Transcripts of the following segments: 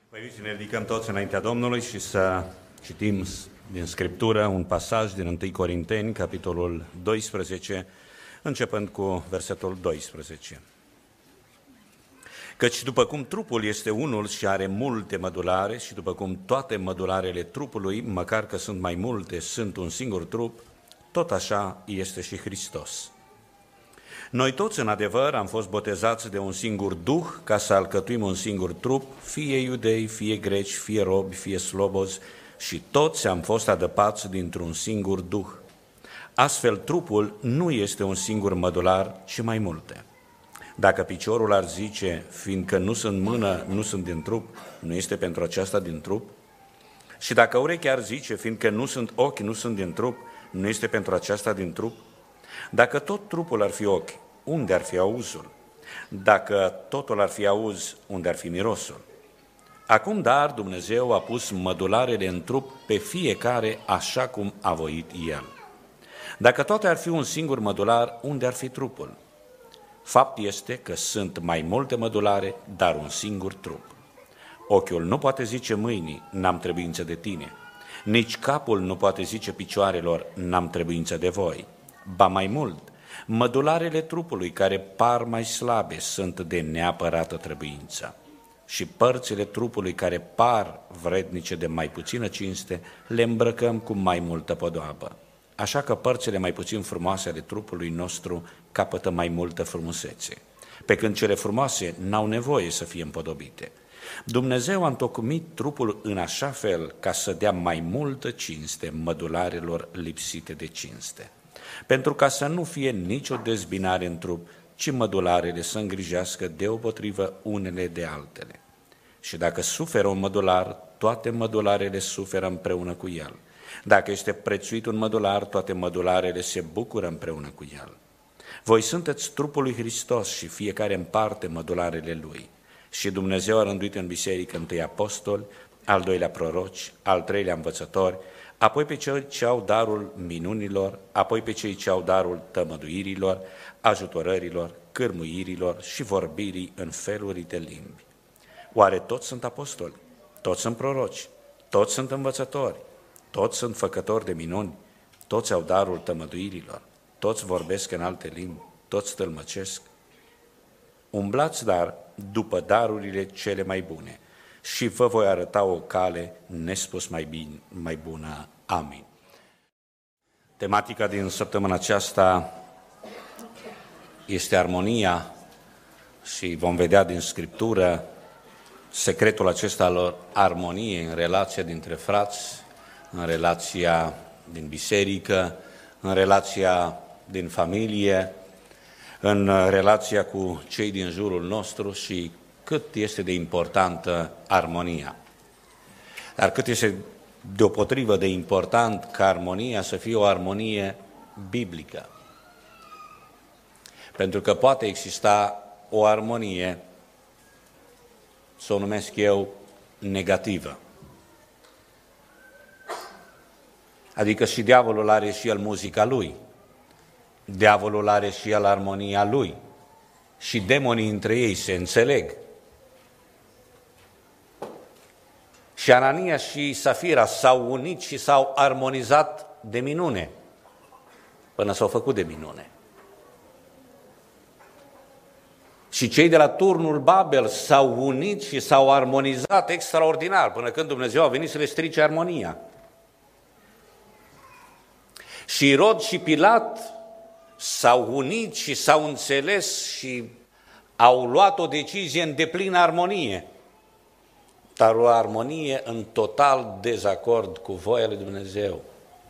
Vă invit să ne ridicăm toți înaintea Domnului și să citim din Scriptură un pasaj din 1 Corinteni, capitolul 12, începând cu versetul 12. Căci după cum trupul este unul și are multe mădulare și după cum toate mădularele trupului, măcar că sunt mai multe, sunt un singur trup, tot așa este și Hristos. Noi toți, în adevăr, am fost botezați de un singur Duh ca să alcătuim un singur trup, fie iudei, fie greci, fie robi, fie slobozi, și toți am fost adăpați dintr-un singur Duh. Astfel, trupul nu este un singur mădular, ci mai multe. Dacă piciorul ar zice, fiindcă nu sunt mână, nu sunt din trup, nu este pentru aceasta din trup? Și dacă urechea ar zice, fiindcă nu sunt ochi, nu sunt din trup, nu este pentru aceasta din trup? Dacă tot trupul ar fi ochi, unde ar fi auzul? Dacă totul ar fi auz, unde ar fi mirosul? Acum, dar, Dumnezeu a pus mădularele în trup pe fiecare așa cum a voit El. Dacă toate ar fi un singur mădular, unde ar fi trupul? Fapt este că sunt mai multe mădulare, dar un singur trup. Ochiul nu poate zice mâinii, n-am trebuință de tine. Nici capul nu poate zice picioarelor, n-am trebuință de voi. Ba mai mult, mădularele trupului care par mai slabe sunt de neapărată trebuință. Și părțile trupului care par vrednice de mai puțină cinste, le îmbrăcăm cu mai multă podoabă. Așa că părțile mai puțin frumoase ale trupului nostru capătă mai multă frumusețe, pe când cele frumoase n-au nevoie să fie împodobite. Dumnezeu a întocmit trupul în așa fel ca să dea mai multă cinste mădularelor lipsite de cinste, pentru ca să nu fie nicio dezbinare în trup, ci mădularele să îngrijească deopotrivă unele de altele. Și dacă suferă un mădular, toate mădularele suferă împreună cu el. Dacă este prețuit un mădular, toate mădularele se bucură împreună cu el. Voi sunteți trupul lui Hristos și fiecare împarte mădularele lui. Și Dumnezeu a rânduit în biserică întâi apostoli, al doilea proroci, al treilea învățători, apoi pe cei ce au darul minunilor, apoi pe cei ce au darul tămăduirilor, ajutorărilor, cârmuirilor și vorbirii în feluri de limbi. Oare toți sunt apostoli? Toți sunt proroci? Toți sunt învățători? Toți sunt făcători de minuni? Toți au darul tămăduirilor? Toți vorbesc în alte limbi? Toți tălmăcesc? Umblați, dar, după darurile cele mai bune și vă voi arăta o cale nespus mai bună. Amin. Tematica din săptămâna aceasta este armonia și vom vedea din Scriptură secretul acesta al armoniei în relația dintre frați, în relația din biserică, în relația din familie, în relația cu cei din jurul nostru și cât este de importantă armonia. Dar cât este deopotrivă de important ca armonia să fie o armonie biblică. Pentru că poate exista o armonie, să o numesc eu, negativă. Adică și diavolul are și el muzica lui, diavolul are și el armonia lui și demonii între ei se înțeleg. Și Anania și Safira s-au unit și s-au armonizat de minune, până s-au făcut de minune. Și cei de la turnul Babel s-au unit și s-au armonizat extraordinar, până când Dumnezeu a venit să le strice armonia. Și Irod și Pilat s-au unit și s-au înțeles și au luat o decizie în deplină armonie, dar o armonie în total dezacord cu voia lui Dumnezeu.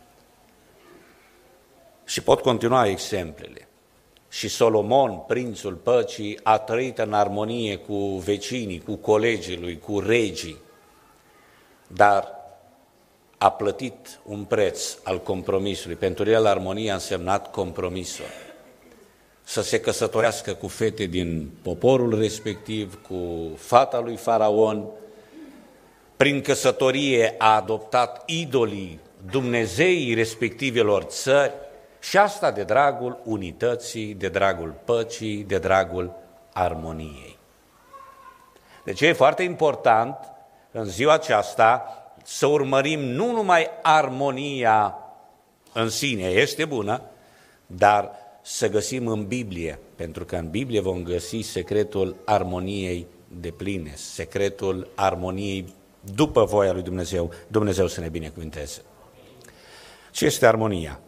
Și pot continua exemplele. Și Solomon, prințul păcii, a trăit în armonie cu vecinii, cu colegii lui, cu regii, dar a plătit un preț al compromisului. Pentru el armonia a însemnat compromisul. Să se căsătorească cu fete din poporul respectiv, cu fata lui Faraon. Prin căsătorie a adoptat idolii Dumnezeii respectivelor țări și asta de dragul unității, de dragul păcii, de dragul armoniei. Deci e foarte important în ziua aceasta să urmărim nu numai armonia în sine, este bună, dar să găsim în Biblie, pentru că în Biblie vom găsi secretul armoniei depline, secretul armoniei după voia lui Dumnezeu. Dumnezeu să ne binecuvânteze. Ce este armonia?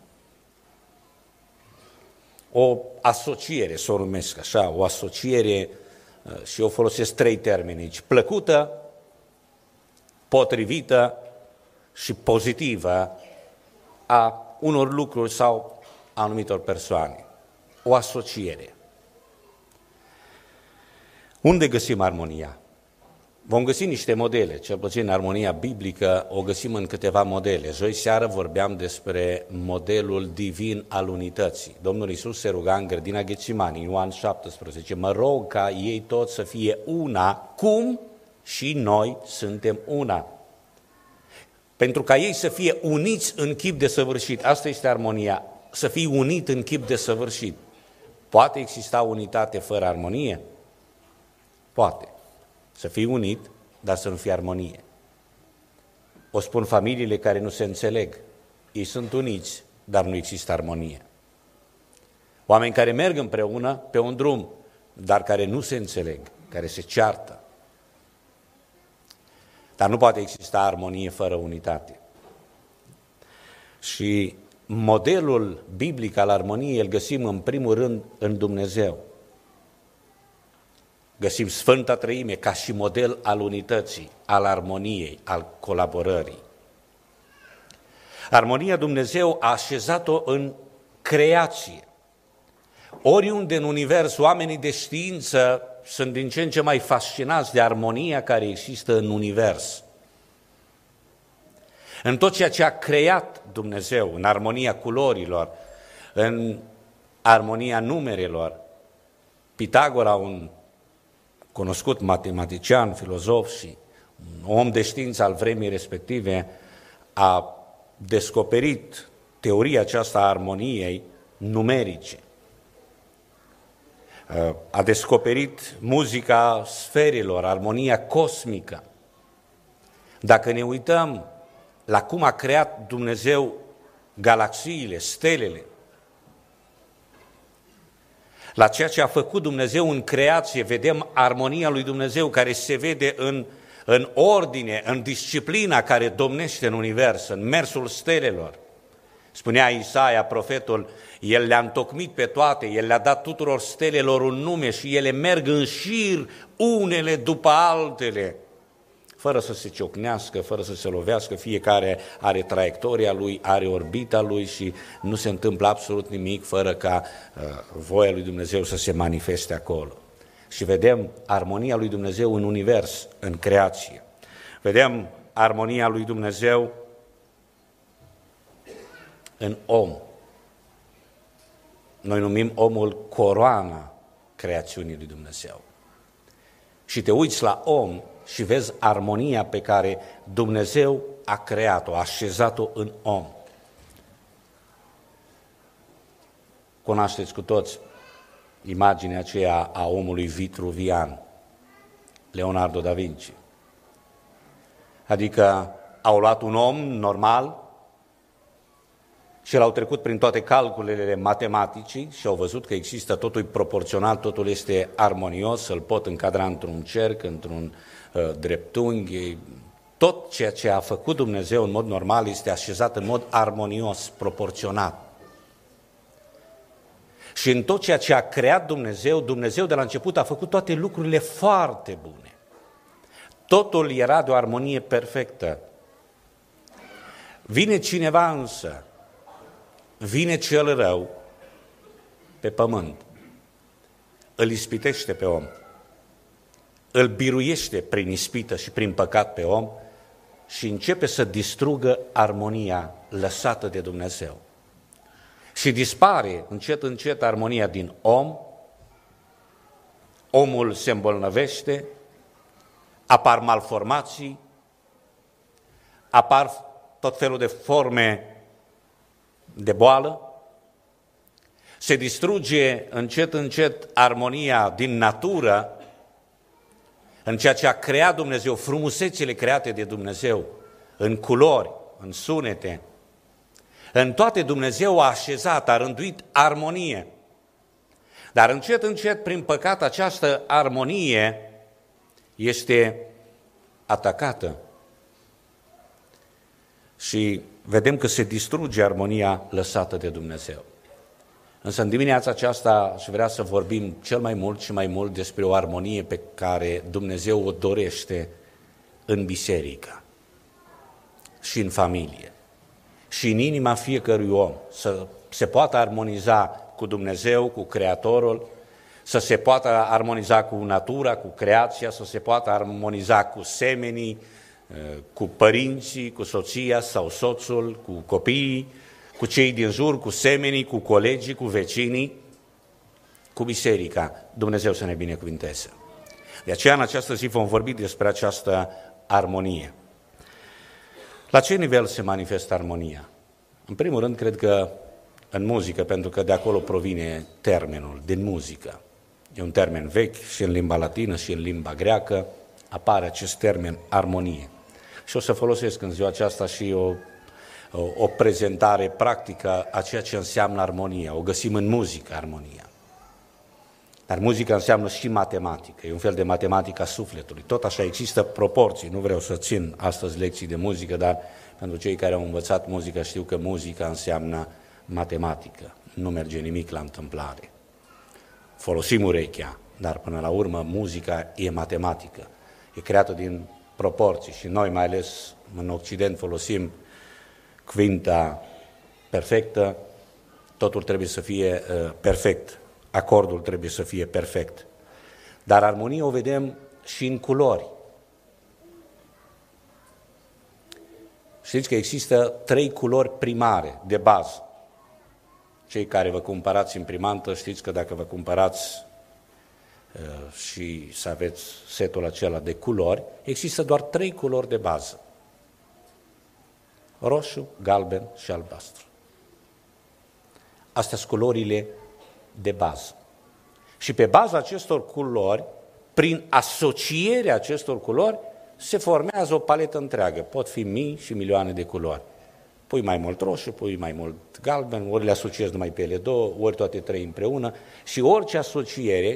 O asociere, să o numesc așa, o asociere, și eu folosesc 3 termeni aici: plăcută, potrivită și pozitivă a unor lucruri sau a anumitor persoane. O asociere. Unde găsim armonia? Vom găsi niște modele, cel puțin armonia biblică o găsim în câteva modele. Joi seară vorbeam despre modelul divin al unității. Domnul Iisus se ruga în grădina Ghetsimani, Ioan 17, mă rog ca ei toți să fie una, cum și noi suntem una. Pentru ca ei să fie uniți în chip desăvârșit. Asta este armonia, să fii unit în chip desăvârșit. Poate exista unitate fără armonie? Poate. Să fii unit, dar să nu fie armonie. O spun familiile care nu se înțeleg. Ei sunt uniți, dar nu există armonie. Oameni care merg împreună pe un drum, dar care nu se înțeleg, care se ceartă. Dar nu poate exista armonie fără unitate. Și modelul biblic al armoniei îl găsim în primul rând în Dumnezeu. Găsim Sfânta Treime ca și model al unității, al armoniei, al colaborării. Armonia Dumnezeu a așezat-o în creație. Oriunde în univers oamenii de știință sunt din ce în ce mai fascinați de armonia care există în univers. În tot ceea ce a creat Dumnezeu, în armonia culorilor, în armonia numerelor. Pitagora, un cunoscut matematician, filozof și un om de știință al vremii respective, a descoperit teoria aceasta a armoniei numerice. A descoperit muzica sferelor, armonia cosmică. Dacă ne uităm la cum a creat Dumnezeu galaxiile, stelele, la ceea ce a făcut Dumnezeu în creație, vedem armonia lui Dumnezeu care se vede în ordine, în disciplina care domnește în univers, în mersul stelelor. Spunea Isaia, profetul, El le-a întocmit pe toate, El le-a dat tuturor stelelor un nume și ele merg în șir unele după altele, fără să se ciocnească, fără să se lovească, fiecare are traiectoria lui, are orbita lui și nu se întâmplă absolut nimic fără ca voia lui Dumnezeu să se manifeste acolo. Și vedem armonia lui Dumnezeu în univers, în creație. Vedem armonia lui Dumnezeu în om. Noi numim omul coroana creațiunii lui Dumnezeu. Și te uiți la om și vezi armonia pe care Dumnezeu a creat-o, a așezat-o în om. Cunoașteți cu toți imaginea aceea a omului vitruvian, Leonardo da Vinci. Adică au luat un om normal și l-au trecut prin toate calculele matematicii și au văzut că există, totul e proporțional, totul este armonios, îl pot încadra într-un cerc, într-un dreptunghi. Tot ceea ce a făcut Dumnezeu în mod normal este așezat în mod armonios, proporționat. Și în tot ceea ce a creat Dumnezeu, Dumnezeu de la început a făcut toate lucrurile foarte bune. Totul era de o armonie perfectă. Vine cineva însă, vine cel rău pe pământ, îl ispitește pe om, îl biruiește prin ispită și prin păcat pe om și începe să distrugă armonia lăsată de Dumnezeu. Și dispare încet, încet armonia din om, omul se îmbolnăvește, apar malformații, apar tot felul de forme de boală, se distruge încet, încet armonia din natură, în ceea ce a creat Dumnezeu, frumusețile create de Dumnezeu, în culori, în sunete. În toate Dumnezeu a așezat, a rânduit armonie. Dar încet, încet, prin păcat, această armonie este atacată. Și vedem că se distruge armonia lăsată de Dumnezeu. Însă în dimineața aceasta aș vrea să vorbim cel mai mult și mai mult despre o armonie pe care Dumnezeu o dorește în biserică și în familie și în inima fiecărui om, să se poată armoniza cu Dumnezeu, cu Creatorul, să se poată armoniza cu natura, cu creația, să se poată armoniza cu semenii, cu părinții, cu soția sau soțul, cu copiii, cu cei din jur, cu semenii, cu colegii, cu vecinii, cu biserica. Dumnezeu să ne binecuvinteze. De aceea, în această zi vom vorbi despre această armonie. La ce nivel se manifestă armonia? În primul rând, cred că în muzică, pentru că de acolo provine termenul, din muzică. E un termen vechi și în limba latină și în limba greacă apare acest termen armonie. Și o să folosesc în ziua aceasta și o prezentare practică a ceea ce înseamnă armonia. O găsim în muzică, armonia. Dar muzica înseamnă și matematică, e un fel de matematică a sufletului. Tot așa există proporții, nu vreau să țin astăzi lecții de muzică, dar pentru cei care au învățat muzică știu că muzica înseamnă matematică, nu merge nimic la întâmplare. Folosim urechea, dar până la urmă muzica e matematică, e creată din proporții și noi, mai ales în Occident, folosim quinta perfectă, totul trebuie să fie perfect, acordul trebuie să fie perfect. Dar armonia o vedem și în culori. Știți că există 3 culori primare, de bază. Cei care vă cumpărați imprimantă, știți că dacă vă cumpărați și să aveți setul acela de culori, există doar 3 culori de bază. Roșu, galben și albastru. Astea sunt culorile de bază. Și pe baza acestor culori, prin asocierea acestor culori, se formează o paletă întreagă. Pot fi mii și milioane de culori. Pui mai mult roșu, pui mai mult galben, ori le asociezi numai pe ele două, ori toate 3 împreună și orice asociere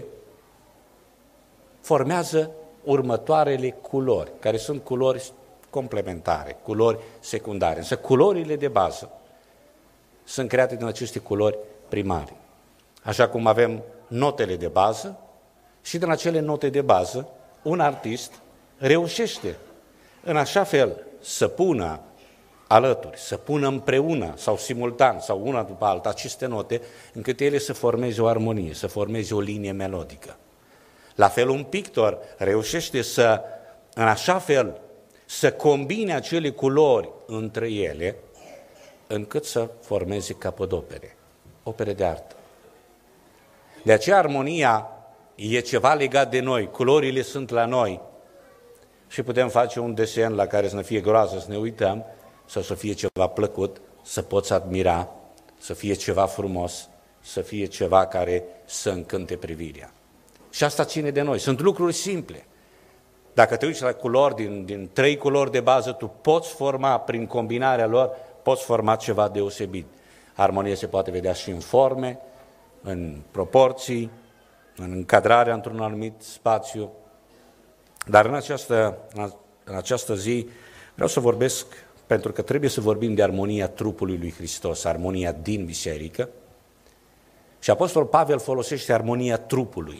formează următoarele culori, care sunt culori complementare, culori secundare. Însă culorile de bază sunt create din aceste culori primare. Așa cum avem notele de bază și din acele note de bază un artist reușește în așa fel să pună alături, să pună împreună sau simultan sau una după alta aceste note încât ele să formeze o armonie, să formeze o linie melodică. La fel un pictor reușește să, în așa fel, să combine acele culori între ele încât să formeze capodopere, opere de artă. De aceea armonia e ceva legat de noi, culorile sunt la noi și putem face un desen la care să ne fie groază, să ne uităm, sau să fie ceva plăcut, să poți admira, să fie ceva frumos, să fie ceva care să încânte privirea. Și asta ține de noi. Sunt lucruri simple. Dacă te uiți la culori, din 3 culori de bază, tu poți forma, prin combinarea lor, poți forma ceva deosebit. Armonia se poate vedea și în forme, în proporții, în încadrarea într-un anumit spațiu. Dar în această zi vreau să vorbesc, pentru că trebuie să vorbim de armonia trupului lui Hristos, armonia din biserică. Și Apostolul Pavel folosește armonia trupului.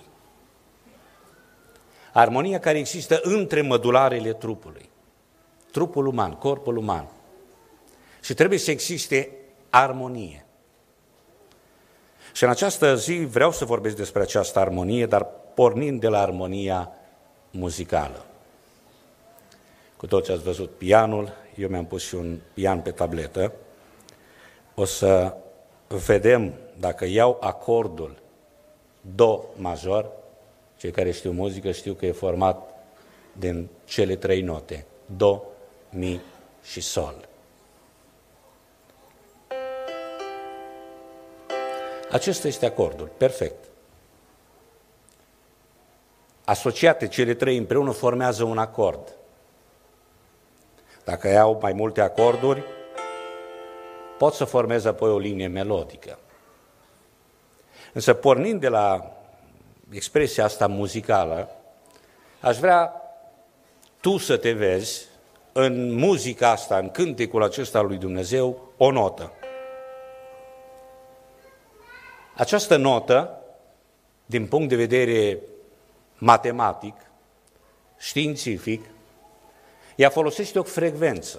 Armonia care există între mădularele trupului. Trupul uman, corpul uman. Și trebuie să existe armonie. Și în această zi vreau să vorbesc despre această armonie, dar pornind de la armonia muzicală. Cu toți ați văzut pianul, eu mi-am pus și un pian pe tabletă. O să vedem dacă iau acordul Do major, cei care știu muzică știu că e format din cele 3 note, Do, Mi și Sol. Acesta este acordul, perfect. asociate cele trei împreună formează un acord. Dacă iau mai multe acorduri, pot să formez apoi o linie melodică. Însă, pornind de la expresia asta muzicală, aș vrea tu să te vezi în muzica asta, în cântecul acesta lui Dumnezeu, o notă. Această notă, din punct de vedere matematic, științific, ea folosește o frecvență,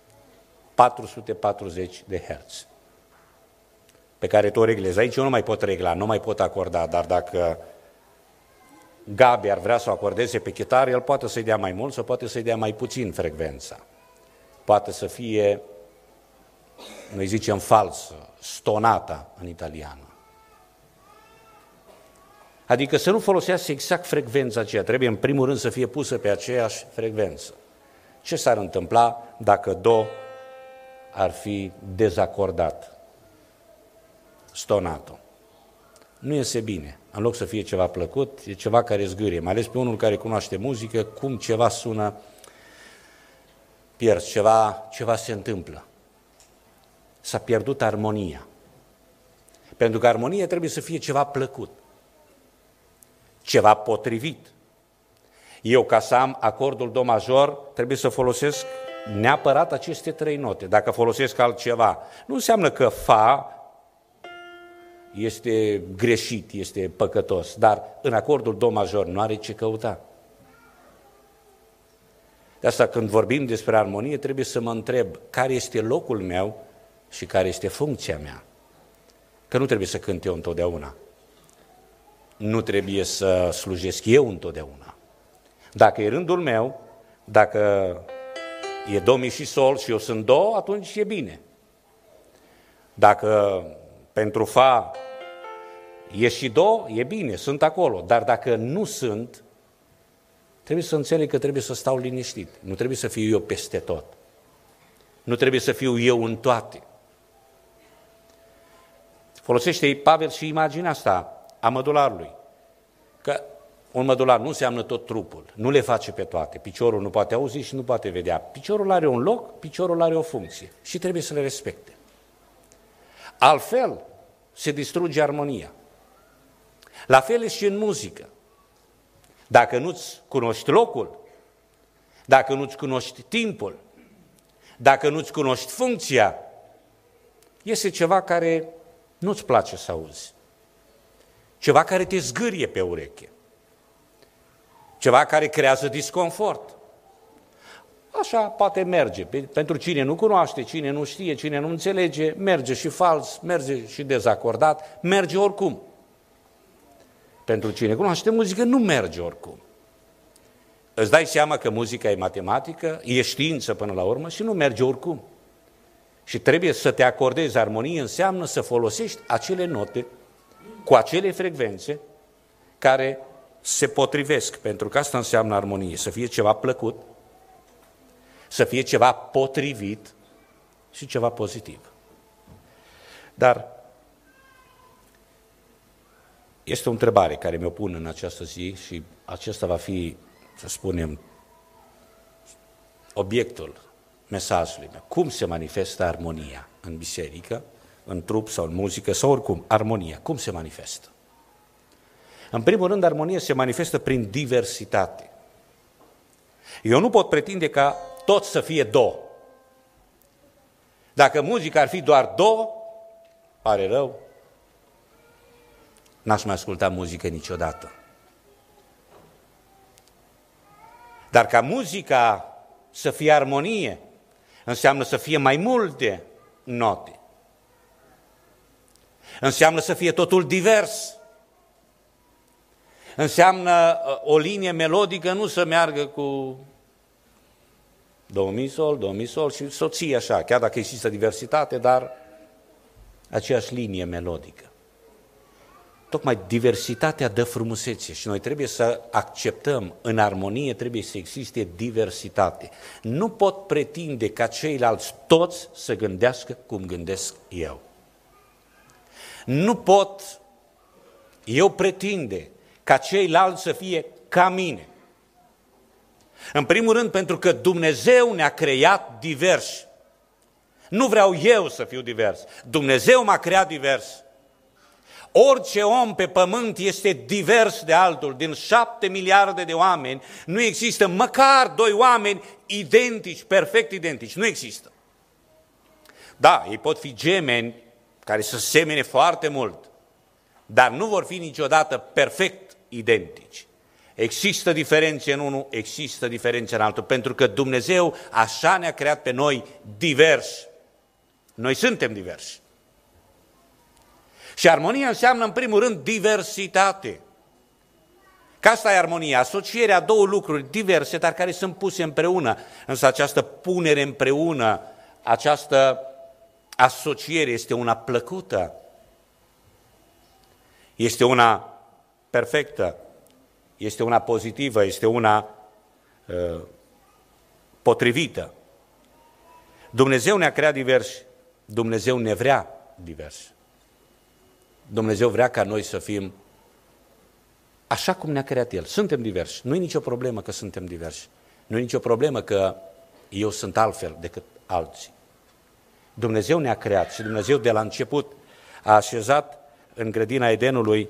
440 de Hz, pe care tu o reglezi. Aici eu nu mai pot regla, nu mai pot acorda, dar dacă Gabi ar vrea să o acordeze pe chitară, el poate să-i dea mai mult sau poate să-i dea mai puțin frecvența. Poate să fie, noi zicem falsă, stonata în italiană. Adică să nu folosească exact frecvența aceea, trebuie în primul rând să fie pusă pe aceeași frecvență. Ce s-ar întâmpla dacă Do ar fi dezacordat, stonato? Nu iese bine. În loc să fie ceva plăcut, e ceva care zgârie, mai ales pe unul care cunoaște muzică, cum ceva sună, pierzi, ceva se întâmplă. S-a pierdut armonia. Pentru că armonia trebuie să fie ceva plăcut, ceva potrivit. Eu, ca să am acordul Do major, trebuie să folosesc neapărat aceste trei note. Dacă folosesc altceva, nu înseamnă că Fa este greșit, este păcătos, dar în acordul Do major nu are ce căuta. De asta, când vorbim despre armonie, trebuie să mă întreb care este locul meu și care este funcția mea. Că nu trebuie să cânt eu întotdeauna. Nu trebuie să slujesc eu întotdeauna. Dacă e rândul meu, dacă e Do, Mi și Sol și eu sunt Do, atunci e bine. Dacă pentru Fa e și Do, e bine, sunt acolo. Dar dacă nu sunt, trebuie să înțeleg că trebuie să stau liniștit. Nu trebuie să fiu eu peste tot. Nu trebuie să fiu eu în toate. Folosește Pavel și imaginea asta a mădularului. Că un mădular nu înseamnă tot trupul, nu le face pe toate. Piciorul nu poate auzi și nu poate vedea. Piciorul are un loc, piciorul are o funcție și trebuie să le respecte. Altfel se distruge armonia. La fel e și în muzică. Dacă nu-ți cunoști locul, dacă nu-ți cunoști timpul, dacă nu-ți cunoști funcția, este ceva care nu-ți place să auzi. Ceva care te zgârie pe ureche. Ceva care creează disconfort. Așa poate merge. Pentru cine nu cunoaște, cine nu știe, cine nu înțelege, merge și fals, merge și dezacordat, merge oricum. Pentru cine cunoaște muzică, nu merge oricum. Îți dai seama că muzica e matematică, e știință până la urmă și nu merge oricum. Și trebuie să te acordezi armonie, înseamnă să folosești acele note cu acele frecvențe care se potrivesc, pentru că asta înseamnă armonie, să fie ceva plăcut, să fie ceva potrivit și ceva pozitiv. Dar este o întrebare care mi-o pun în această zi și acesta va fi, să spunem, obiectul mesajului meu. Cum se manifestă armonia în biserică, în trup sau în muzică sau oricum? Armonia, cum se manifestă? În primul rând, armonia se manifestă prin diversitate. Eu nu pot pretinde ca tot să fie Do. Dacă muzica ar fi doar Do, pare rău, n-aș mai asculta muzică niciodată. Dar ca muzica să fie armonie, înseamnă să fie mai multe note. Înseamnă să fie totul divers. Înseamnă o linie melodică nu să meargă cu Do, Mi, Sol și soții așa, chiar dacă există diversitate, dar aceeași linie melodică. Tocmai diversitatea dă frumusețe și noi trebuie să acceptăm, în armonie trebuie să existe diversitate. Nu pot pretinde ca ceilalți toți să gândească cum gândesc eu. Nu pot eu pretinde ca ceilalți să fie ca mine. În primul rând pentru că Dumnezeu ne-a creat diversi. Nu vreau eu să fiu divers. Dumnezeu m-a creat divers. Orice om pe pământ este divers de altul. Din 7 miliarde de oameni nu există măcar 2 oameni identici, perfect identici. Nu există. Da, ei pot fi gemeni care să semene foarte mult, dar nu vor fi niciodată perfect identici. Există diferențe în unul, există diferențe în altul, pentru că Dumnezeu așa ne-a creat pe noi diversi. Noi suntem diversi. Și armonia înseamnă, în primul rând, diversitate. Că asta e armonia, asocierea două lucruri diverse, dar care sunt puse împreună. Însă această punere împreună, această asociere este una plăcută, este una perfectă, este una pozitivă, este una potrivită. Diversi. Ne-a creat diversi, Dumnezeu ne vrea diversi. Dumnezeu vrea ca noi să fim așa cum ne-a creat El. Suntem diversi. Nu e nicio problemă că suntem diversi. Nu e nicio problemă că eu sunt altfel decât alții. Dumnezeu ne-a creat și Dumnezeu de la început a așezat în grădina Edenului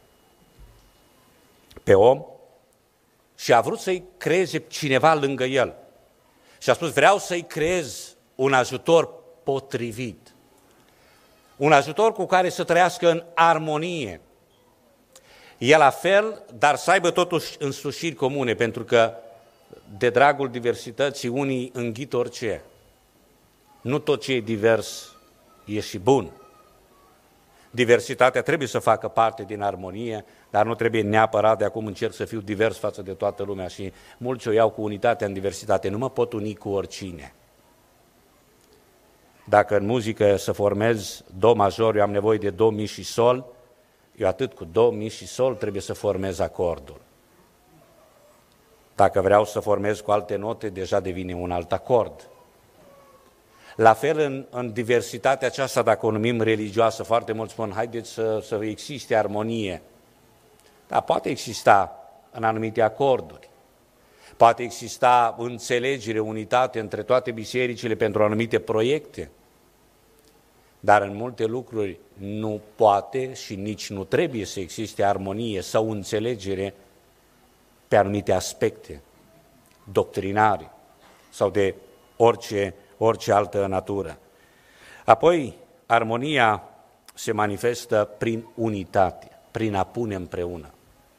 pe om și a vrut să-i creeze cineva lângă el. Și a spus, vreau să-i creez un ajutor potrivit. Un ajutor cu care să trăiască în armonie. E la fel, dar să aibă totuși însușiri comune, pentru că de dragul diversității unii înghit orice. Nu tot ce e divers e și bun. Diversitatea trebuie să facă parte din armonie, dar nu trebuie neapărat de acum încerc să fiu divers față de toată lumea și mulți o iau cu unitatea în diversitate. Nu mă pot uni cu oricine. Dacă în muzică să formez do major, eu am nevoie de do, mi și sol, eu atât cu do, mi și sol trebuie să formez acordul. Dacă vreau să formez cu alte note, deja devine un alt acord. La fel în diversitatea aceasta, dacă o numim religioasă, foarte mulți spun, haideți să existe armonie. Dar poate exista în anumite acorduri. Poate exista înțelegere, unitate între toate bisericile pentru anumite proiecte. Dar în multe lucruri nu poate și nici nu trebuie să existe armonie sau înțelegere pe anumite aspecte doctrinare sau de orice altă natură. Apoi, armonia se manifestă prin unitate, prin a pune împreună.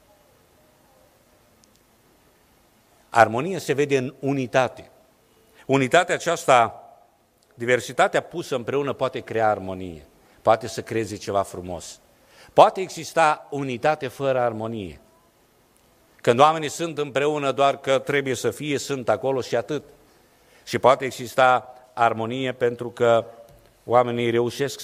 Armonia se vede în unitate. Unitatea aceasta, diversitatea pusă împreună poate crea armonie, poate să creeze ceva frumos. Poate exista unitate fără armonie. Când oamenii sunt împreună doar că trebuie să fie, sunt acolo și atât. Și poate exista armonie pentru că oamenii reușesc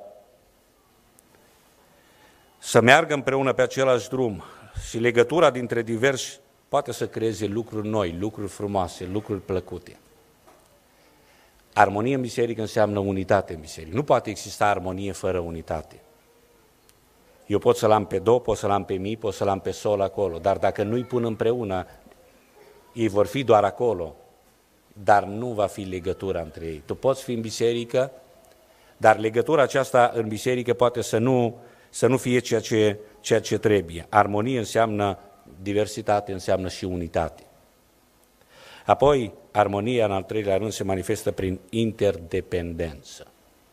să meargă împreună pe același drum și legătura dintre diversi poate să creeze lucruri noi, lucruri frumoase, lucruri plăcute. Armonie în biserică înseamnă unitate în biserică. Nu poate exista armonie fără unitate. Eu pot să-l am pe do, pot să-l am pe mi, pot să-l am pe sol acolo, dar dacă nu-i pun împreună, ei vor fi doar acolo, dar nu va fi legătura între ei. Tu poți fi în biserică, dar legătura aceasta în biserică poate să nu fie ceea ce trebuie. Armonie înseamnă diversitate, înseamnă și unitate. Apoi, armonia, în al treilea rând, se manifestă prin interdependență.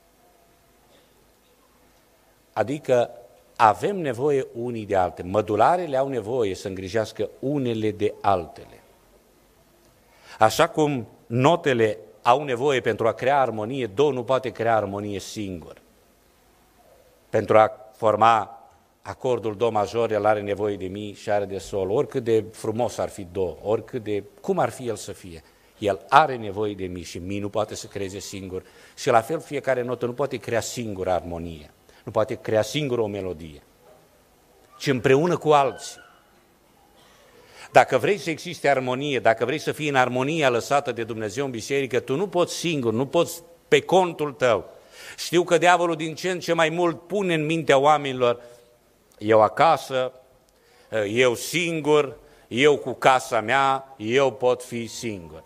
Adică avem nevoie unii de altele. Mădularele au nevoie să îngrijească unele de altele. Așa cum notele au nevoie pentru a crea armonie, do nu poate crea armonie singur. Pentru a forma acordul do major, el are nevoie de mi și are de sol. Oricât de frumos ar fi do, cum ar fi el să fie, el are nevoie de mi și mi nu poate să creeze singur. Și la fel fiecare notă nu poate crea singură armonie, nu poate crea singură o melodie, ci împreună cu alții. Dacă vrei să existe armonie, dacă vrei să fii în armonia lăsată de Dumnezeu în biserică, tu nu poți singur, nu poți pe contul tău. Știu că diavolul din ce în ce mai mult pune în mintea oamenilor, eu acasă, eu singur, eu cu casa mea, eu pot fi singur.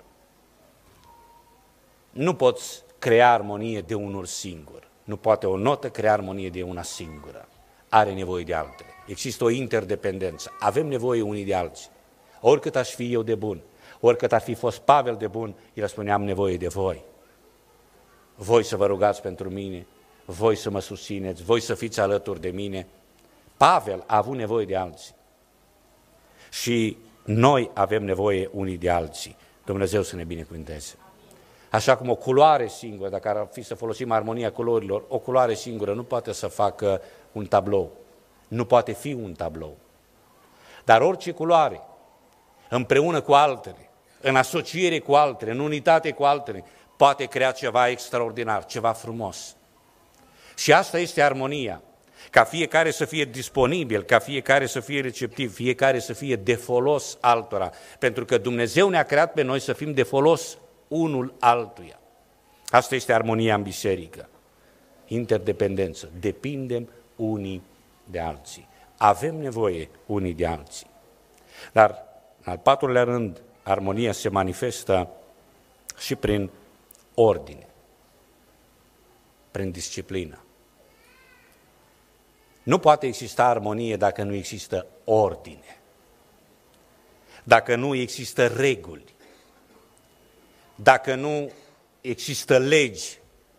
Nu poți crea armonie de unul singur. Nu poate o notă crea armonie de una singură. Are nevoie de altele. Există o interdependență. Avem nevoie unii de alții. Oricât aș fi eu de bun, oricât ar fi fost Pavel de bun, el spunea, am nevoie de voi. Voi să vă rugați pentru mine, voi să mă susțineți, voi să fiți alături de mine. Pavel a avut nevoie de alții. Și noi avem nevoie unii de alții. Dumnezeu să ne binecuvânteze. Așa cum o culoare singură, dacă ar fi să folosim armonia culorilor, o culoare singură nu poate să facă un tablou. Nu poate fi un tablou. Dar orice culoare, împreună cu altele, în asociere cu altele, în unitate cu altele, poate crea ceva extraordinar, ceva frumos. Și asta este armonia. Ca fiecare să fie disponibil, ca fiecare să fie receptiv, fiecare să fie de folos altora. Pentru că Dumnezeu ne-a creat pe noi să fim de folos unul altuia. Asta este armonia în biserică. Interdependență. Depindem unii de alții. Avem nevoie unii de alții. Dar, în al patrulea rând, armonia se manifestă și prin ordine, prin disciplină. Nu poate exista armonie dacă nu există ordine, dacă nu există reguli, dacă nu există legi.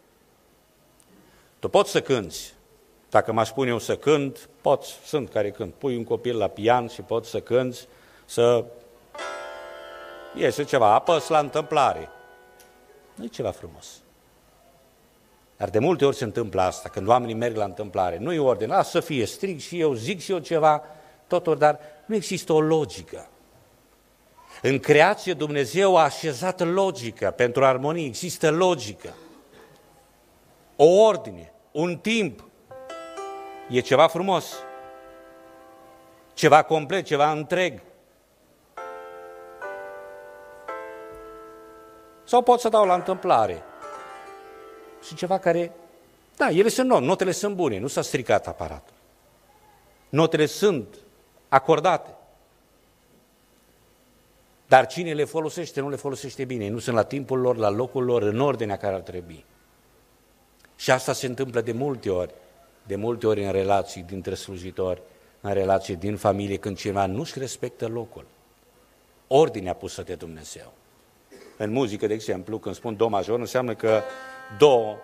Tu poți să cânți. Dacă mă spun eu să cânt, sunt care cânt. Pui un copil la pian și poți să cânți, să iese ceva, apăs la întâmplare. Nu e ceva frumos. Dar de multe ori se întâmplă asta, când oamenii merg la întâmplare. Nu e ordine, lasă să fie strict și eu zic și eu ceva, totul, dar nu există o logică. În creație Dumnezeu a așezat logică, pentru armonie există logică. O ordine, un timp, e ceva frumos, ceva complet, ceva întreg. Sau pot să dau la întâmplare. Și ceva care, da, ele sunt notele sunt bune, nu s-a stricat aparatul. Notele sunt acordate. Dar cine le folosește, nu le folosește bine, nu sunt la timpul lor, la locul lor, în ordinea care ar trebui. Și asta se întâmplă de multe ori în relații dintre slujitori, în relații din familie, când cineva nu-și respectă locul. Ordinea pusă de Dumnezeu. În muzică, de exemplu, când spun do major, înseamnă că do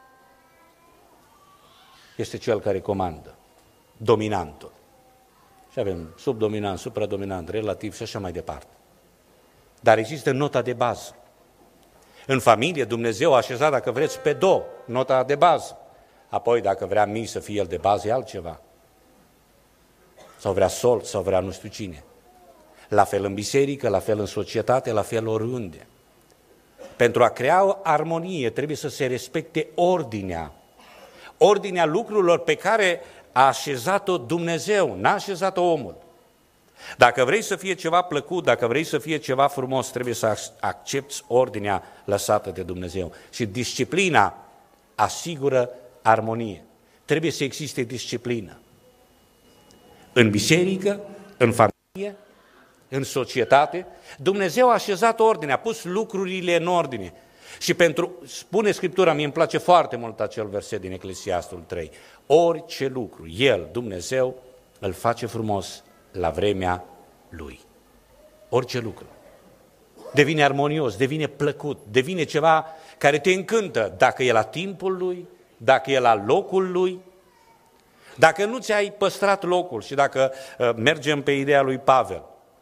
este cel care comandă, dominantul. Și avem subdominant, supradominant, relativ și așa mai departe. Dar există nota de bază. În familie, Dumnezeu a așezat, dacă vreți, pe do, nota de bază. Apoi, dacă vrea mi să fie el de bază, e altceva. Sau vrea sol, sau vrea nu știu cine. La fel în biserică, la fel în societate, la fel oriunde. Pentru a crea o armonie trebuie să se respecte ordinea lucrurilor pe care a așezat-o Dumnezeu, n-a așezat-o omul. Dacă vrei să fie ceva plăcut, dacă vrei să fie ceva frumos, trebuie să accepti ordinea lăsată de Dumnezeu. Și disciplina asigură armonie. Trebuie să existe disciplină. În biserică, în familie, în societate, Dumnezeu a așezat ordine, a pus lucrurile în ordine. Și spune Scriptura, mie îmi place foarte mult acel verset din Eclesiastul 3, orice lucru, El, Dumnezeu, îl face frumos la vremea Lui. Orice lucru. Devine armonios, devine plăcut, devine ceva care te încântă, dacă e la timpul Lui, dacă e la locul Lui. Dacă nu ți-ai păstrat locul și dacă mergem pe ideea lui Pavel,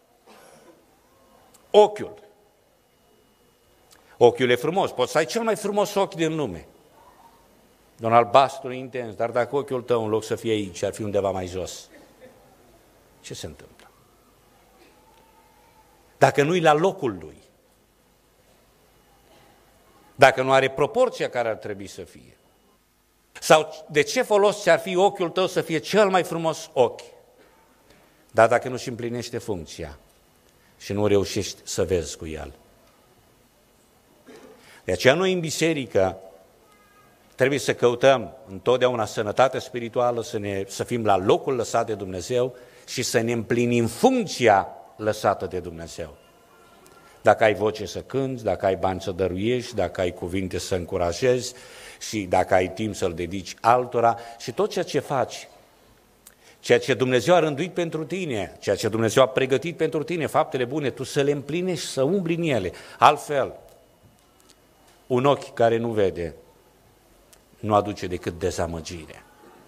ochiul e frumos, poți să ai cel mai frumos ochi din lume, de un albastru intens, dar dacă ochiul tău în loc să fie aici, ar fi undeva mai jos, ce se întâmplă? Dacă nu-i la locul lui, dacă nu are proporția care ar trebui să fie, sau de ce folos ți-ar fi ochiul tău să fie cel mai frumos ochi? Dar dacă nu-și împlinește funcția și nu reușești să vezi cu el. De aceea noi în biserică trebuie să căutăm întotdeauna sănătate spirituală, să fim la locul lăsat de Dumnezeu și să ne împlinim funcția lăsată de Dumnezeu. Dacă ai voce să cânți, dacă ai bani să dăruiești, dacă ai cuvinte să încurajezi și dacă ai timp să-l dedici altora și tot ceea ce faci, ceea ce Dumnezeu a rânduit pentru tine, ceea ce Dumnezeu a pregătit pentru tine, faptele bune, tu să le împlinești, să umbli în ele. Altfel, un ochi care nu vede nu aduce decât dezamăgire.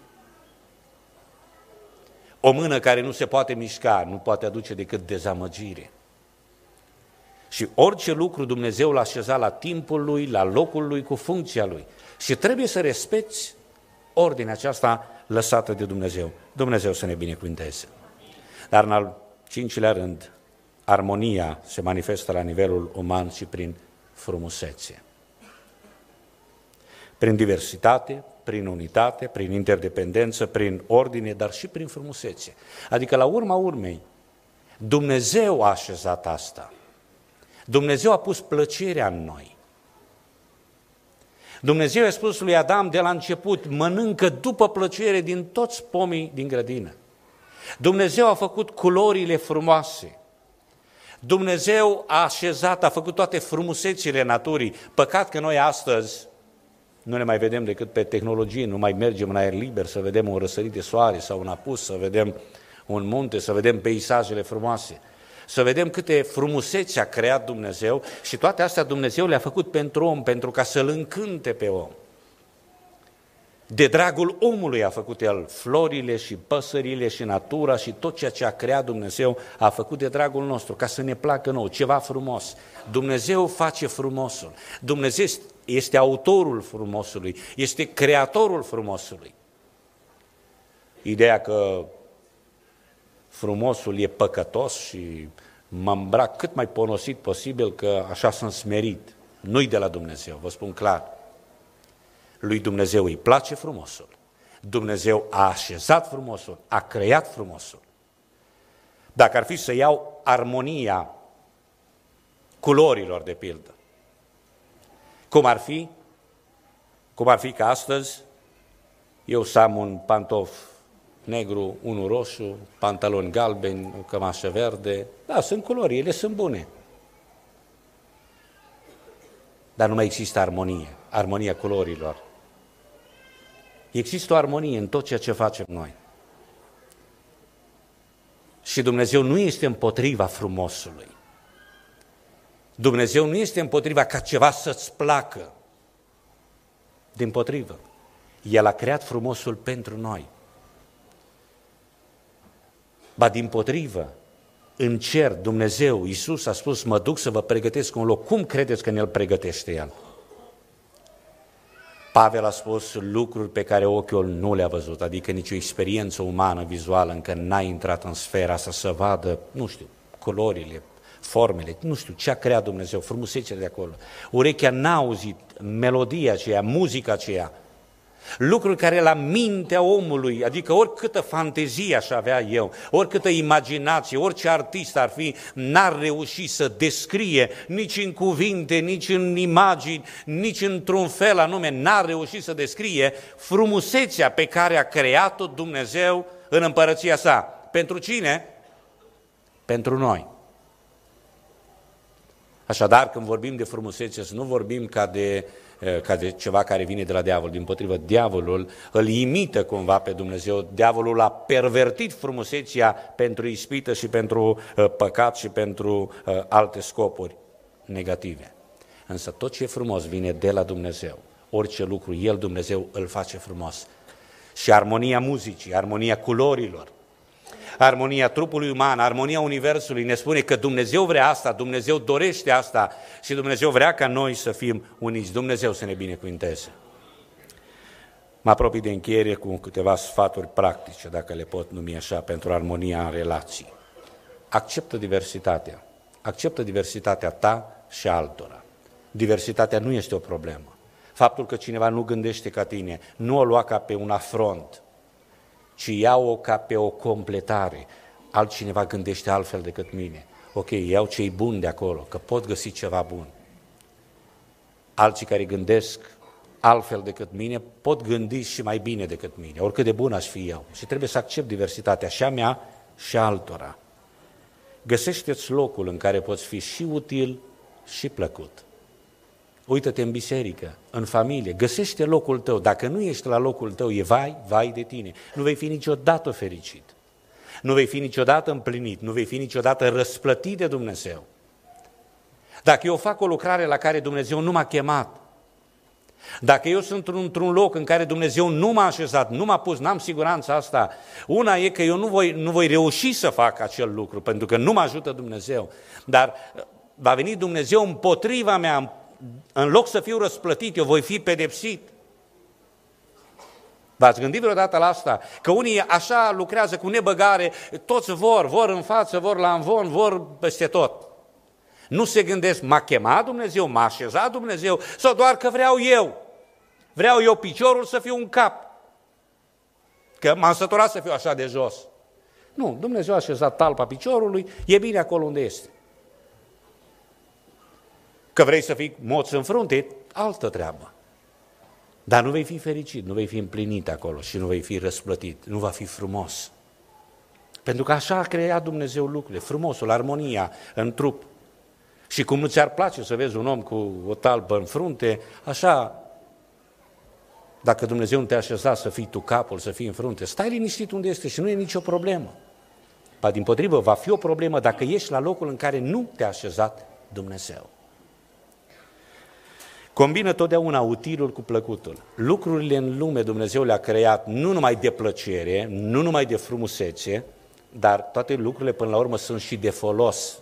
O mână care nu se poate mișca nu poate aduce decât dezamăgire. Și orice lucru Dumnezeu l-a așezat la timpul lui, la locul lui, cu funcția lui. Și trebuie să respecti ordinea aceasta lăsată de Dumnezeu. Dumnezeu să ne binecuvânteze. Dar în al cincilea rând, armonia se manifestă la nivelul uman și prin frumusețe. Prin diversitate, prin unitate, prin interdependență, prin ordine, dar și prin frumusețe. Adică la urma urmei, Dumnezeu a așezat asta. Dumnezeu a pus plăcerea în noi. Dumnezeu a spus lui Adam de la început, mănâncă după plăcere din toți pomii din grădină. Dumnezeu a făcut culorile frumoase. Dumnezeu a așezat, a făcut toate frumusețile naturii. Păcat că noi astăzi nu ne mai vedem decât pe tehnologie, nu mai mergem în aer liber să vedem un răsărit de soare sau un apus, să vedem un munte, să vedem peisajele frumoase. Să vedem câte frumuseți a creat Dumnezeu și toate astea Dumnezeu le-a făcut pentru om, pentru ca să-l încânte pe om. De dragul omului a făcut el florile și păsările și natura și tot ceea ce a creat Dumnezeu a făcut de dragul nostru, ca să ne placă nouă, ceva frumos. Dumnezeu face frumosul. Dumnezeu este autorul frumosului, este creatorul frumosului. Ideea că frumosul e păcătos și mă îmbrac cât mai ponosit posibil că așa sunt smerit. Nu-i de la Dumnezeu, vă spun clar. Lui Dumnezeu îi place frumosul. Dumnezeu a așezat frumosul, a creat frumosul. Dacă ar fi să iau armonia culorilor, de pildă, cum ar fi? Cum ar fi că astăzi eu să am un pantof negru, unul roșu, pantaloni galbeni, o cămașă verde. Da, sunt culori, ele sunt bune. Dar nu mai există armonie, armonia culorilor. Există o armonie în tot ceea ce facem noi. Și Dumnezeu nu este împotriva frumosului. Dumnezeu nu este împotriva ca ceva să-ți placă. Dimpotrivă, El a creat frumosul pentru noi. Ba dimpotrivă, în cer, Dumnezeu, Iisus a spus, mă duc să vă pregătesc un loc. Cum credeți că ne-l pregătește El? Pavel a spus lucruri pe care ochiul nu le-a văzut, adică nicio experiență umană, vizuală, încă n-a intrat în sfera asta să vadă, nu știu, culorile, formele, nu știu, ce a creat Dumnezeu, frumusețile de acolo. Urechea n-a auzit melodia aceea, muzica aceea, lucruri care la mintea omului, adică oricâtă fantezie aș avea eu, oricâtă imaginație, orice artist ar fi, n-ar reuși să descrie nici în cuvinte, nici în imagini, nici într-un fel anume, n-ar reuși să descrie frumusețea pe care a creat-o Dumnezeu în împărăția sa. Pentru cine? Pentru noi. Așadar, când vorbim de frumusețe, să nu vorbim ca de ceva care vine de la diavol. Dimpotrivă, diavolul îl imită cumva pe Dumnezeu. Diavolul a pervertit frumusețea pentru ispită și pentru păcat și pentru alte scopuri negative. Însă tot ce e frumos vine de la Dumnezeu. Orice lucru, El, Dumnezeu, îl face frumos. Și armonia muzicii, armonia culorilor, armonia trupului uman, armonia universului ne spune că Dumnezeu vrea asta, Dumnezeu dorește asta și Dumnezeu vrea ca noi să fim uniți. Dumnezeu să ne binecuvânteze. Mă apropii de încheiere cu câteva sfaturi practice, dacă le pot numi așa, pentru armonia în relații. Acceptă diversitatea. Acceptă diversitatea ta și altora. Diversitatea nu este o problemă. Faptul că cineva nu gândește ca tine, nu o lua ca pe un afront, ci iau-o ca pe o completare. Altcineva gândește altfel decât mine. Ok, iau ce-i bun de acolo, că pot găsi ceva bun. Alții care gândesc altfel decât mine pot gândi și mai bine decât mine, oricât de bun aș fi eu. Și trebuie să accept diversitatea și a mea și a altora. Găsește-ți locul în care poți fi și util și plăcut. Uită-te în biserică, în familie, găsește locul tău. Dacă nu ești la locul tău, e vai de tine. Nu vei fi niciodată fericit. Nu vei fi niciodată împlinit, nu vei fi niciodată răsplătit de Dumnezeu. Dacă eu fac o lucrare la care Dumnezeu nu m-a chemat, dacă eu sunt într-un loc în care Dumnezeu nu m-a așezat, nu m-a pus, n-am siguranța asta, una e că eu nu voi reuși să fac acel lucru, pentru că nu mă ajută Dumnezeu, dar va veni Dumnezeu împotriva mea, în loc să fiu răsplătit, eu voi fi pedepsit. V-ați gândit vreodată la asta? Că unii așa lucrează cu nebăgare, toți vor în față, vor la amvon, vor peste tot. Nu se gândesc, m-a chemat Dumnezeu, m-a așezat Dumnezeu, sau doar că vreau eu. Vreau eu piciorul să fiu un cap. Că m-am săturat să fiu așa de jos. Nu, Dumnezeu a așezat talpa piciorului, e bine acolo unde este. Că vrei să fii moț în frunte, altă treabă. Dar nu vei fi fericit, nu vei fi împlinit acolo și nu vei fi răsplătit, nu va fi frumos. Pentru că așa a creat Dumnezeu lucrurile, frumosul, armonia în trup. Și cum nu ți-ar place să vezi un om cu o talpă în frunte, așa, dacă Dumnezeu nu te-a așezat să fii tu capul, să fii în frunte, stai liniștit unde este și nu e nicio problemă. Ba dimpotrivă, va fi o problemă dacă ești la locul în care nu te-a așezat Dumnezeu. Combină totdeauna utilul cu plăcutul. Lucrurile în lume Dumnezeu le-a creat nu numai de plăcere, nu numai de frumusețe, dar toate lucrurile până la urmă sunt și de folos.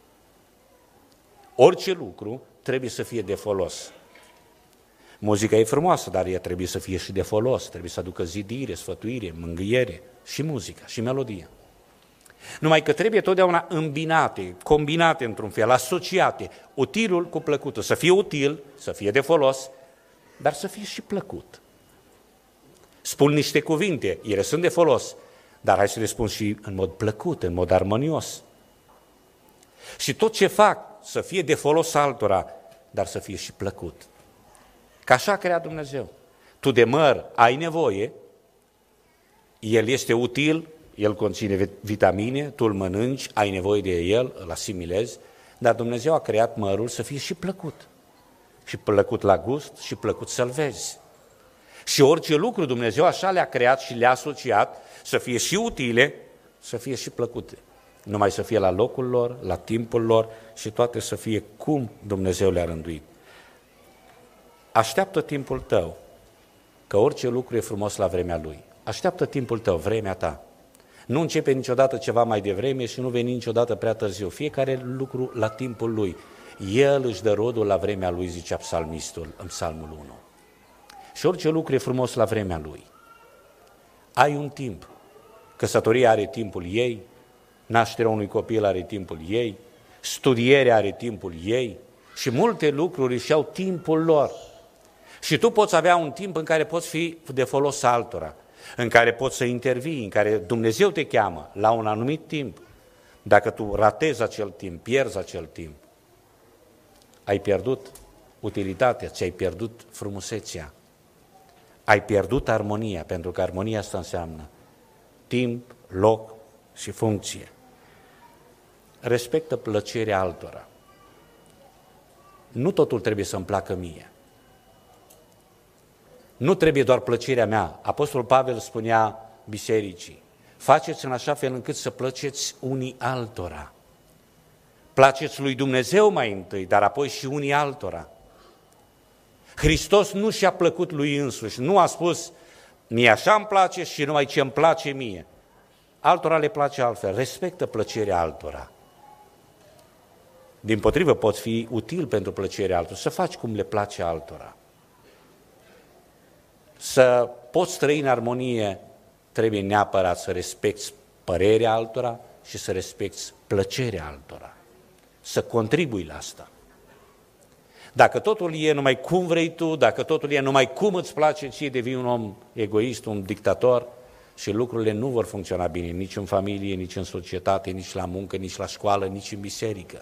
Orice lucru trebuie să fie de folos. Muzica e frumoasă, dar ea trebuie să fie și de folos, trebuie să aducă zidire, sfătuire, mângâiere, și muzica, și melodia. Numai că trebuie totdeauna îmbinate, combinate într-un fel, asociate, utilul cu plăcutul. Să fie util, să fie de folos, dar să fie și plăcut. Spun niște cuvinte, ele sunt de folos, dar hai să le spun și în mod plăcut, în mod armonios. Și tot ce fac să fie de folos altora, dar să fie și plăcut. Că așa a creat Dumnezeu. Tu de măr ai nevoie, el este util, el conține vitamine, tu îl mănânci, ai nevoie de el, îl asimilezi, dar Dumnezeu a creat mărul să fie și plăcut. Și plăcut la gust și plăcut să-l vezi. Și orice lucru Dumnezeu așa le-a creat și le-a asociat să fie și utile, să fie și plăcute. Numai să fie la locul lor, la timpul lor și toate să fie cum Dumnezeu le-a rânduit. Așteaptă timpul tău, că orice lucru e frumos la vremea lui. Așteaptă timpul tău, vremea ta. Nu începe niciodată ceva mai devreme și nu veni niciodată prea târziu. Fiecare lucru la timpul lui. El își dă rodul la vremea lui, zicea psalmistul în Psalmul 1. Și orice lucru e frumos la vremea lui. Ai un timp. Căsătoria are timpul ei, nașterea unui copil are timpul ei, studierea are timpul ei și multe lucruri își au timpul lor. Și tu poți avea un timp în care poți fi de folos altora, în care poți să intervii, în care Dumnezeu te cheamă la un anumit timp. Dacă tu ratezi acel timp, pierzi acel timp, ai pierdut utilitatea, ți-ai pierdut frumusețea, ai pierdut armonia, pentru că armonia asta înseamnă timp, loc și funcție. Respectă plăcerea altora. Nu totul trebuie să-mi placă mie. Nu trebuie doar plăcerea mea. Apostolul Pavel spunea bisericii, faceți în așa fel încât să plăceți unii altora. Placeți lui Dumnezeu mai întâi, dar apoi și unii altora. Hristos nu și-a plăcut lui însuși, nu a spus, mie așa îmi place și numai ce îmi place mie. Altora le place altfel, respectă plăcerea altora. Dimpotrivă, poți fi util pentru plăcerea altora, să faci cum le place altora. Să poți trăi în armonie, trebuie neapărat să respecti părerea altora și să respecti plăcerea altora. Să contribui la asta. Dacă totul e numai cum vrei tu, dacă totul e numai cum îți place ție, devii un om egoist, un dictator și lucrurile nu vor funcționa bine, nici în familie, nici în societate, nici la muncă, nici la școală, nici în biserică.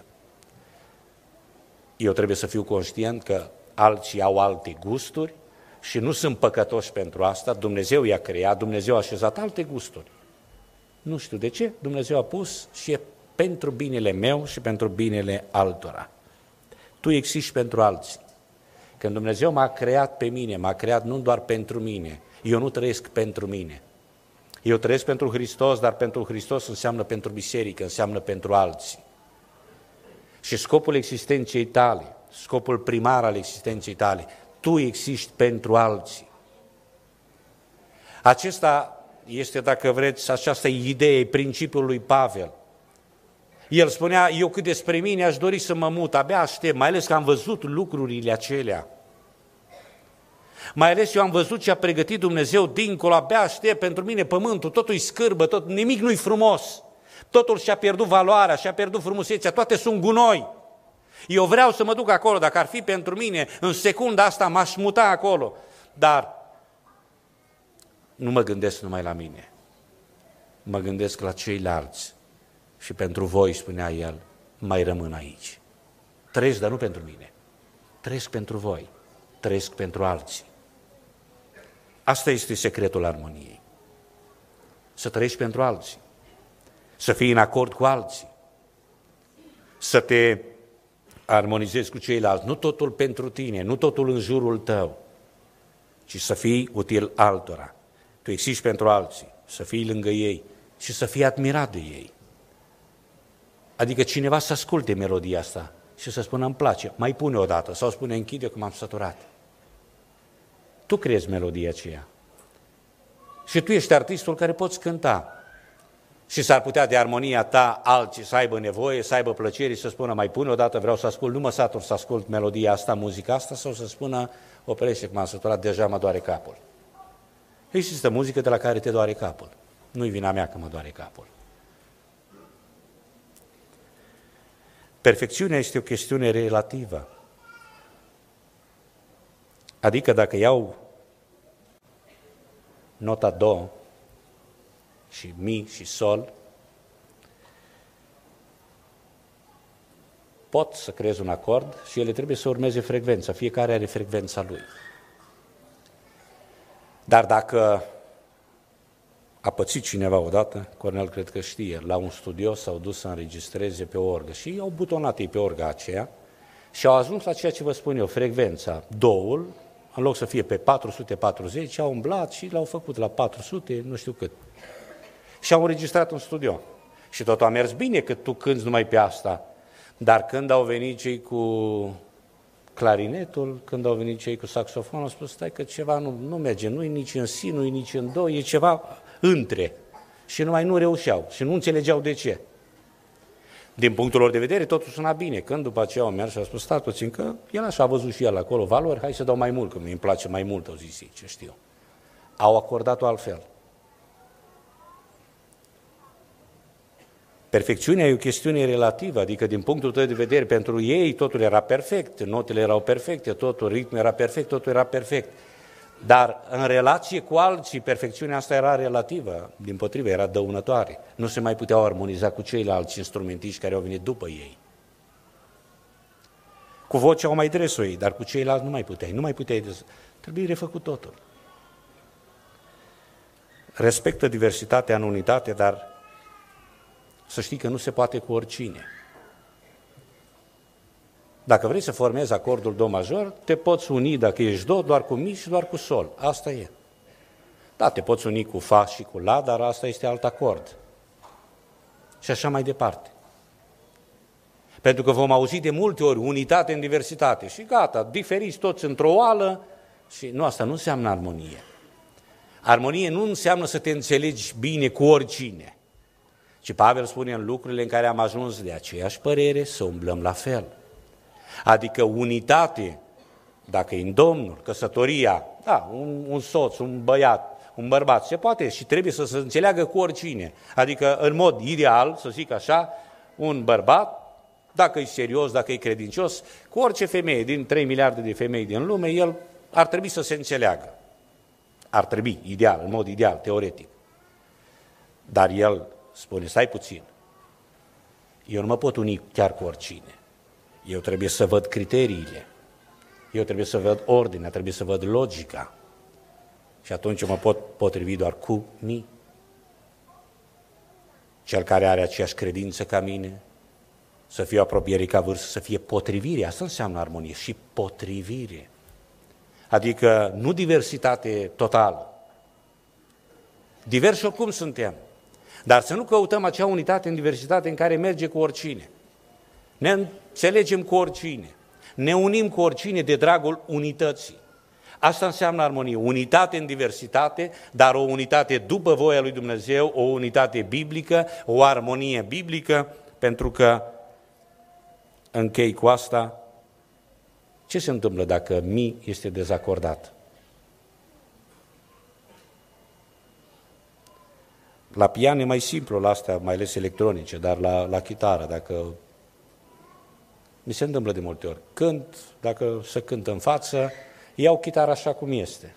Eu trebuie să fiu conștient că alții au alte gusturi și nu sunt păcătoși pentru asta. Dumnezeu i-a creat, Dumnezeu a așezat alte gusturi. Nu știu de ce, Dumnezeu a pus și e pentru binele meu și pentru binele altora. Tu existi pentru alții. Când Dumnezeu m-a creat pe mine, m-a creat nu doar pentru mine, eu nu trăiesc pentru mine. Eu trăiesc pentru Hristos, dar pentru Hristos înseamnă pentru biserică, înseamnă pentru alții. Și scopul existenței tale, scopul primar al existenței tale, tu existi pentru alții. Acesta este, dacă vreți, această idee, principiul lui Pavel. El spunea, eu cât despre mine aș dori să mă mut, abia aștept, mai ales că am văzut lucrurile acelea. Mai ales eu am văzut ce a pregătit Dumnezeu dincolo, abia aștept, pentru mine pământul, totul-i scârbă, nimic nu-i frumos. Totul și-a pierdut valoarea, și-a pierdut frumusețea, toate sunt gunoi. Eu vreau să mă duc acolo, dacă ar fi pentru mine, în secunda asta m-aș muta acolo. Dar nu mă gândesc numai la mine, mă gândesc la ceilalți. Și pentru voi, spunea el, mai rămân aici. Trăiesc, dar nu pentru mine. Trăiesc pentru voi, trăiesc pentru alții. Asta este secretul armoniei. Să trăiești pentru alții, să fii în acord cu alții, să te armonizezi cu ceilalți, nu totul pentru tine, nu totul în jurul tău, ci să fii util altora. Tu existi pentru alții, să fii lângă ei și să fii admirat de ei. Adică cineva să asculte melodia asta și să spună îmi place, mai pune o dată sau spune închide că m-am săturat. Tu creezi melodia aceea și tu ești artistul care poți cânta și s-ar putea de armonia ta alții să aibă nevoie, să aibă plăcere și să spună mai pune o dată, vreau să ascult, nu mă satur să ascult melodia asta, muzica asta, sau să spună oprește că m-am săturat, deja mă doare capul. Există muzică de la care te doare capul. Nu-i vina mea că mă doare capul. Perfecțiunea este o chestiune relativă. Adică dacă iau nota do și mi și sol, pot să creez un acord și ele trebuie să urmeze frecvența. Fiecare are frecvența lui. Dar dacă a pățit cineva odată, Cornel cred că știe, la un studio s-au dus să înregistreze pe o orgă și au butonat ei pe orga aceea și au ajuns la ceea ce vă spun eu, frecvența, doul, în loc să fie pe 440, au umblat și l-au făcut la 400, nu știu cât. Și au înregistrat în studio. Și totul a mers bine că tu cânți numai pe asta, dar când au venit cei cu clarinetul, când au venit cei cu saxofonul, au spus, stai că ceva nu merge, nu e nici în si, nu e nici în do, e ceva între. Și numai nu reușeau și nu înțelegeau de ce. Din punctul lor de vedere, totul suna bine. Când după aceea au mers și au spus, stai puțin, că el așa a văzut și el acolo valori, hai să dau mai mult, că mi-mi place mai mult, au zis ei, ce știu. Au acordat-o altfel. Perfecțiunea e o chestiune relativă, adică din punctul tău de vedere, pentru ei totul era perfect, notele erau perfecte, totul, ritmul era perfect, totul era perfect. Dar în relație cu alții, perfecțiunea asta era relativă, dimpotrivă, era dăunătoare. Nu se mai puteau armoniza cu ceilalți instrumentiști care au venit după ei. Cu vocea au mai dres-o ei, dar cu ceilalți nu mai puteai, trebuie refăcut totul. Respectă diversitatea în unitate, dar să știi că nu se poate cu oricine. Dacă vrei să formezi acordul do major, te poți uni, dacă ești do, doar cu mi și doar cu sol. Asta e. Da, te poți uni cu fa și cu la, dar asta este alt acord. Și așa mai departe. Pentru că vom auzi de multe ori unitate în diversitate și gata, diferiți toți într-o oală și nu, asta nu înseamnă armonie. Armonie nu înseamnă să te înțelegi bine cu oricine. Și Pavel spune în lucrurile în care am ajuns de aceeași părere să umblăm la fel. Adică unitate, dacă e în Domnul, căsătoria, da, un soț, un băiat, un bărbat, se poate și trebuie să se înțeleagă cu oricine. Adică în mod ideal, să zic așa, un bărbat, dacă e serios, dacă e credincios, cu orice femeie, din 3 miliarde de femei din lume, el ar trebui să se înțeleagă. Ar trebui, ideal, în mod ideal, teoretic. Dar el spune, stai puțin, eu nu mă pot uni chiar cu oricine. Eu trebuie să văd criteriile, eu trebuie să văd ordinea, trebuie să văd logica și atunci mă pot potrivi doar cu mi. cel care are aceeași credință ca mine, să fie o apropiere ca vârstă, să fie potrivire. Asta înseamnă armonie și potrivire. Adică nu diversitate totală. Diversi oricum suntem. Dar să nu căutăm acea unitate în diversitate în care merge cu oricine. Ne înțelegem cu oricine. Ne unim cu oricine de dragul unității. Asta înseamnă armonie. Unitate în diversitate, dar o unitate după voia lui Dumnezeu, o unitate biblică, o armonie biblică, pentru că închei cu asta. Ce se întâmplă dacă mi este dezacordat? La pian e mai simplu, la astea mai ales electronice, dar la chitară, dacă mi se întâmplă de multe ori, cânt, dacă se cântă în față, iau chitara așa cum este.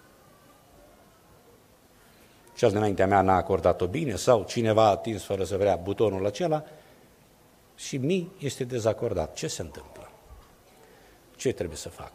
Și azi dinaintea mea n-a acordat-o bine sau cineva a atins fără să vrea butonul acela și mi este dezacordat. Ce se întâmplă? Ce trebuie să fac?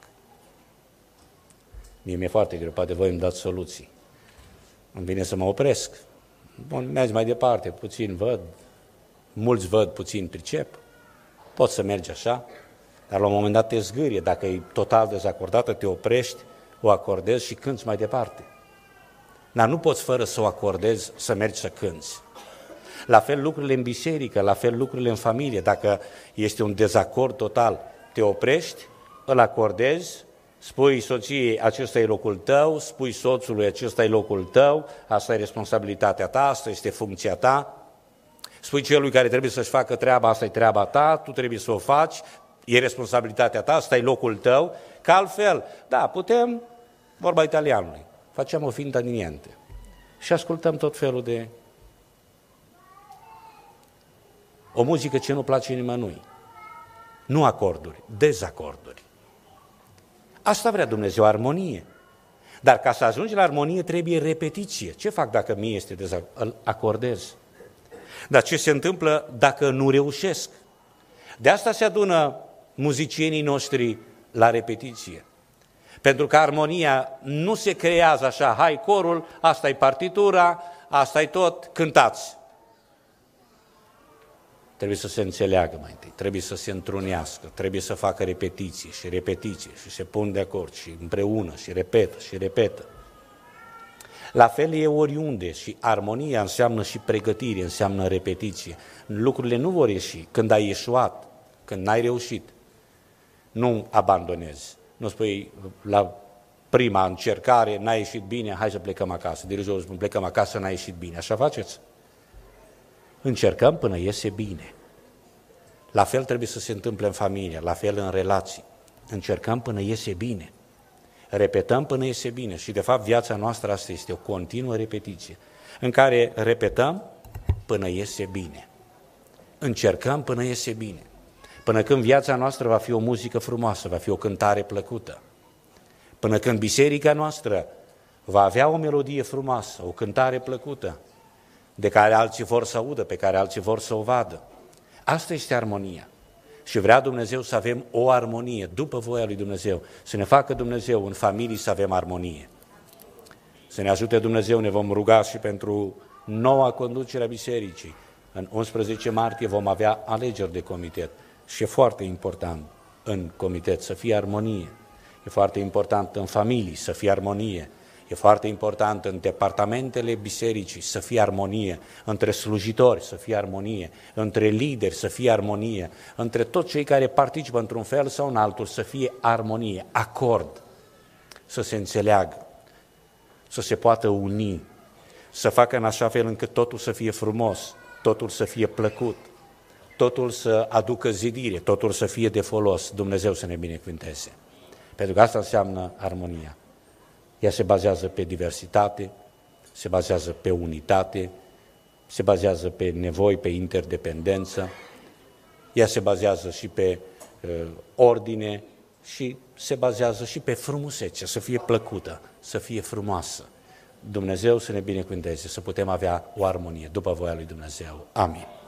Mie mi-e foarte greu, poate voi îmi dați soluții. Îmi vine să mă opresc. Bun, mergi mai departe, puțin văd, mulți văd, puțin pricep. Poți să mergi așa, dar la un moment dat te zgârie. Dacă e total dezacordată, te oprești, o acordezi și cânți mai departe. Dar nu poți fără să o acordezi, să mergi să cânți. La fel lucrurile în biserică, la fel lucrurile în familie. Dacă este un dezacord total, te oprești, îl acordezi, spui soției, acesta e locul tău, spui soțului, acesta e locul tău, asta e responsabilitatea ta, asta este funcția ta. Spui celui care trebuie să-și facă treaba, asta e treaba ta, tu trebuie să o faci, e responsabilitatea ta, asta e locul tău, că altfel, da, putem, vorba italianului, facem o finta di niente și ascultăm tot felul de o muzică ce nu place nimănui. Nu acorduri, dezacorduri. Asta vrea Dumnezeu, armonie. Dar ca să ajungi la armonie trebuie repetiție. Ce fac dacă mie este dezacord? Îl acordez. Dar ce se întâmplă dacă nu reușesc? De asta se adună muzicienii noștri la repetiție. Pentru că armonia nu se creează așa, hai corul, asta e partitura, asta e tot, cântați. Trebuie să se înțeleagă mai întâi, trebuie să se întrunească, trebuie să facă repetiție și se pun de acord și împreună și repetă. La fel e oriunde și armonia înseamnă și pregătire, înseamnă repetiție. Lucrurile nu vor ieși când ai ieșuat, când n-ai reușit. Nu abandonezi, nu spui la prima încercare, n-a ieșit bine, hai să plecăm acasă. Dirijorul spune, plecăm acasă, n-a ieșit bine. Așa faceți? Încercăm până iese bine. La fel trebuie să se întâmple în familie, la fel în relații. Încercăm până iese bine. Repetăm până iese bine. Și de fapt viața noastră asta este o continuă repetiție, în care repetăm până iese bine. Încercăm până iese bine. Până când viața noastră va fi o muzică frumoasă, va fi o cântare plăcută. Până când biserica noastră va avea o melodie frumoasă, o cântare plăcută, de care alții vor să audă, pe care alții vor să o vadă. Asta este armonia. Și vrea Dumnezeu să avem o armonie după voia lui Dumnezeu, să ne facă Dumnezeu în familie să avem armonie. Să ne ajute Dumnezeu, ne vom ruga și pentru noua conducere a bisericii. În 11 martie vom avea alegeri de comitet și e foarte important în comitet să fie armonie. E foarte important în familii să fie armonie. E foarte important în departamentele bisericii să fie armonie, între slujitori să fie armonie, între lideri să fie armonie, între toți cei care participă într-un fel sau în altul să fie armonie, acord, să se înțeleagă, să se poată uni, să facă în așa fel încât totul să fie frumos, totul să fie plăcut, totul să aducă zidire, totul să fie de folos, Dumnezeu să ne binecuvânteze. Pentru că asta înseamnă armonia. Ea se bazează pe diversitate, se bazează pe unitate, se bazează pe nevoi, pe interdependență, ea se bazează și pe ordine și se bazează și pe frumusețe, să fie plăcută, să fie frumoasă. Dumnezeu să ne binecuvânteze, să putem avea o armonie după voia lui Dumnezeu. Amin.